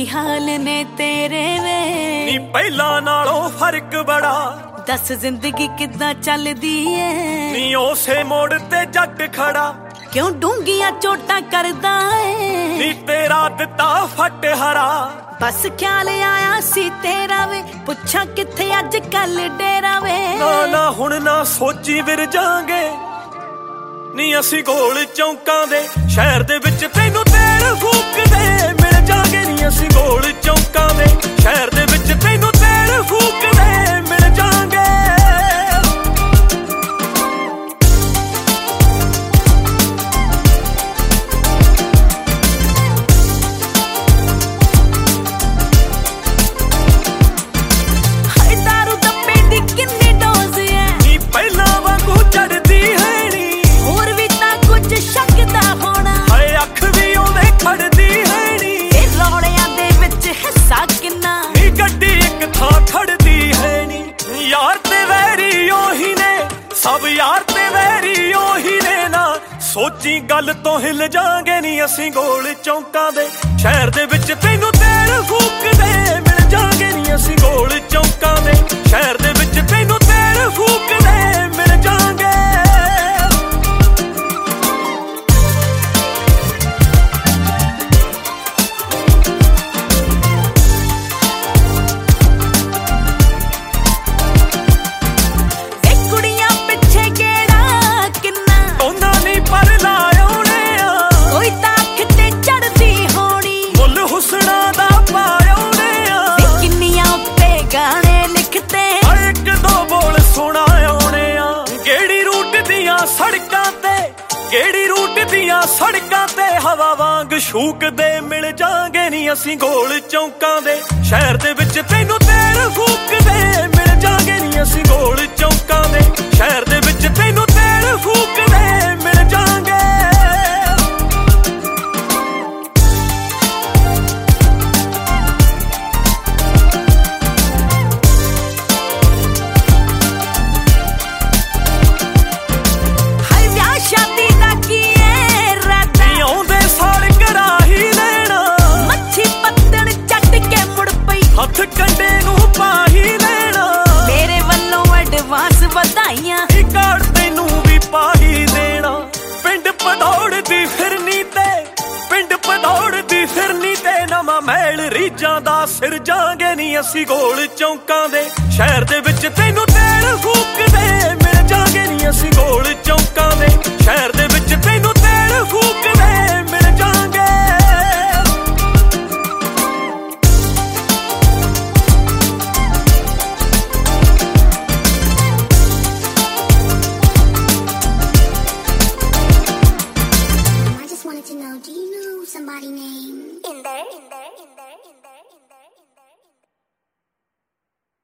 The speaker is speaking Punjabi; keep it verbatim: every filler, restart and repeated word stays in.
ਕੀ ਹਾਲ ਨੇ ਤੇਰੇ ਵੇ ਨੀ ਪਹਿਲਾਂ ਨਾਲੋਂ ਫਰਕ ਬੜਾ ਦੱਸ ਜ਼ਿੰਦਗੀ ਕਿੱਦਾਂ ਚੱਲਦੀ ਏ ਨੀ ਉਸੇ ਮੋੜ ਤੇ ਜੱਟ ਖੜਾ ਕਿਉਂ ਡੂੰਗੀਆਂ ਚੋਟਾਂ ਕਰਦਾ ਏ ਨੀ ਤੇਰਾ ਦਿੱਤਾ ਫਟ ਹਰਾ ਬਸ ਖਿਆਲ ਆਇਆ ਸੀ ਤੇਰਾ ਵੇ ਪੁੱਛਾਂ ਕਿੱਥੇ ਅੱਜ ਕੱਲ ਡੇਰਾ ਵੇ ਨਾ ਨਾ ਹੁਣ ਨਾ ਸੋਚੀ ਵਿਰ ਜਾਾਂਗੇ ਨੀ ਅਸੀਂ ਗੋਲ ਚੌਂਕਾਂ ਦੇ ਸ਼ਹਿਰ ਦੇ ਵਿੱਚ ਤੈਨੂੰ ਤੇਲ ਫੂਕਦੇ ਮਿਲ ਜਾਾਂਗੇ ਨੀ ਅਸੀਂ ਗੋਲ ਚੌਂਕਾਂ ਦੇ ਸ਼ਹਿਰ ਦੇ ਵਿੱਚ ਤੈਨੂੰ ਤੇਲ ਫੂਕਦੇ ਮਿਲ ਜਾਾਂਗੇ ਸਭ ਯਾਰ ਤੇ ਵੈਰੀ ਉਹੀ ਨੇ ਨਾ ਸੋਚੀ ਗੱਲ ਤੋਂ ਹਿੱਲ ਜਾਾਂਗੇ ਨੀ ਅਸੀਂ ਗੋਲ ਚੌਂਕਾਂ ਦੇ ਸ਼ਹਿਰ ਦੇ ਵਿੱਚ ਤੈਨੂੰ ਤੇਲ ਫੂਕਦੇ ਮਿਲ ਜਾਾਂਗੇ ਨੀ ਅਸੀਂ ਗੋਲ ਚੌਂਕਾਂ ਦੇ ਸ਼ਹਿਰ ਦੇ ਵਿੱਚ ਤੈਨੂੰ ਤੇਲ ਫੂਕਦੇ ਮਿਲ ਜਾਾਂਗੇ ਸੜਕਾਂ ਤੇ ਕਿਹੜੀ ਰੂਟ ਦੀਆਂ ਸੜਕਾਂ ਤੇ ਹਵਾ ਵਾਂਗ ਸ਼ੂਕਦੇ ਮਿਲ ਜਾਾਂਗੇ ਨੀ ਅਸੀਂ ਗੋਲ ਚੌਂਕਾਂ ਦੇ ਸ਼ਹਿਰ ਦੇ ਵਿੱਚ ਤੈਨੂੰ ਤੇਲ ਫੂਕਦੇ ਮਿਲ ਜਾਾਂਗੇ ਨੀ ਅਸੀਂ ਗੋਲ ਚੌਂਕਾਂ ਦੇ ਸ਼ਹਿਰ ਦੇ ਵਿੱਚ ਤੈਨੂੰ ਤੇਲ ਫੂਕਦੇ ਮਿਲ ਜਾਾਂਗੇ ਹੱਥ ਕੰਡੇ ਨੂੰ ਪਾਹੀ ਲੈਣਾ ਮੇਰੇ ਵੱਲੋਂ ਐਡਵਾਂਸ ਵਧਾਈਆਂ ਇਹ ਕਾਰਡ ਤੈਨੂੰ ਵੀ ਪਾਹੀ ਦੇਣਾ ਪਿੰਡ ਪਧੌੜਦੀ ਫਿਰਨੀ ਤੇ ਪਿੰਡ ਪਧੌੜਦੀ ਫਿਰਨੀ ਤੇ ਨਵਾਂ ਮਹਿਲ ਰੀਜਾਂ ਦਾ ਸਿਰ ਜਾਾਂਗੇ ਨੀ ਅਸੀਂ ਗੋਲ ਚੌਂਕਾਂ ਦੇ ਸ਼ਹਿਰ ਦੇ ਵਿੱਚ ਤੈਨੂੰ ਤੇਲ ਫੂਕਦੇ ਮਿਲ ਜਾਾਂਗੇ ਨੀ ਅਸੀਂ ਗੋਲ ਚੌਂਕਾਂ ਦੇ ਸ਼ਹਿਰ ਦੇ ਵਿੱਚ ਤੈਨੂੰ ਤੇਲ ਫੂਕਦੇ ਮਿਲ ਜਾਾਂਗੇ Do you know somebody named in there? In there?